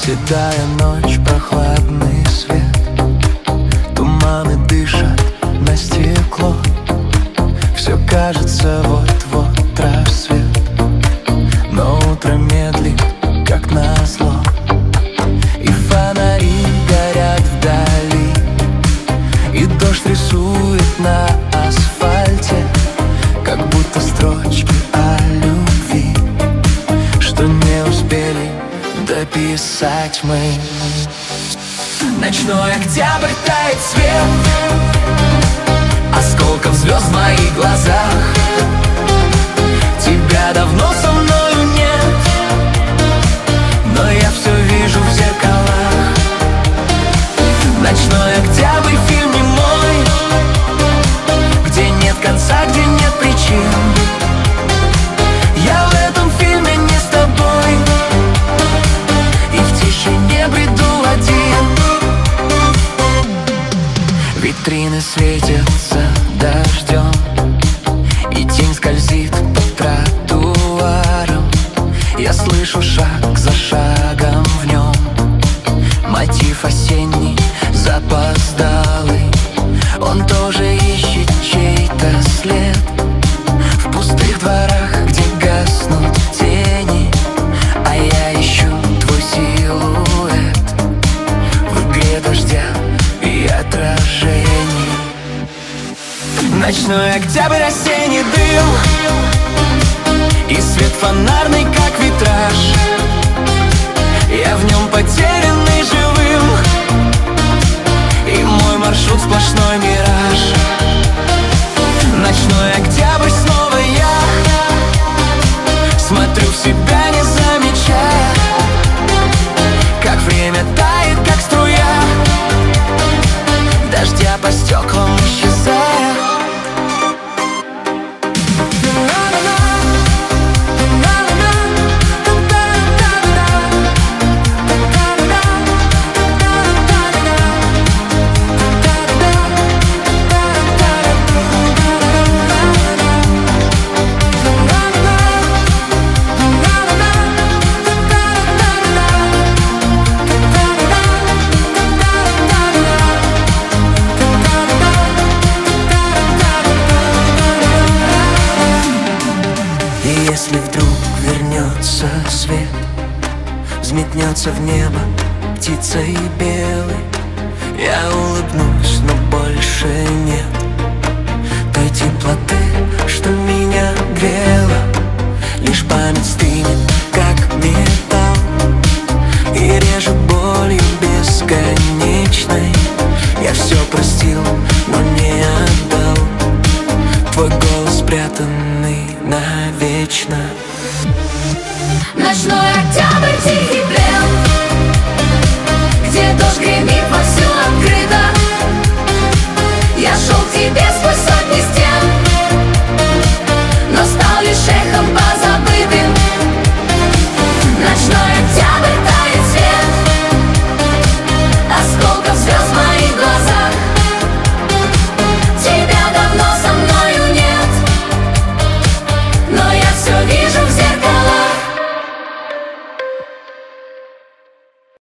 Седая ночь, прохладный свет, туманы дышат на стекло. Все кажется вот-вот рассвет, но утро медлит, как назло. И фонари горят вдали, и дождь рисует на асфальте, как будто строчки о любви, что не успели дописать мы. Ночной октябрь, тает свет осколков звезд в моих глазах. Тебя давно со мною нет, но я все вижу в зеркалах. Ночной октябрь, фильм немой, где нет конца, где нет причин. Я в этом фильме не с тобой, и в тишине бреду один. Витрины светятся дождем, и тень скользит по тротуарам. Я слышу шаг за шагом в нем, мотив осенний, запоздалый. Он тоже ищет чей-то след в пустых дворах, где гаснут тени. А я ищу твой силуэт в игре дождя и отражений. Ночной октябрь, осенний дым, и свет фонарный, как витраж. Я в нем потерянный живым, и мой маршрут сплошной мираж. Ночной октябрь, снова я смотрю в себя, не замечая, как время тает, как струя дождя по стеклам исчезая. Если вдруг вернется свет, взметнется в небо птицей белой, я улыбнусь, но больше нет той теплоты, что меня грела. Лишь память стынет, как металл, и режет болью бесконечной. Я все простил, но не отдал твой голос, спрятанный навечно. Ночной октябрь, тихий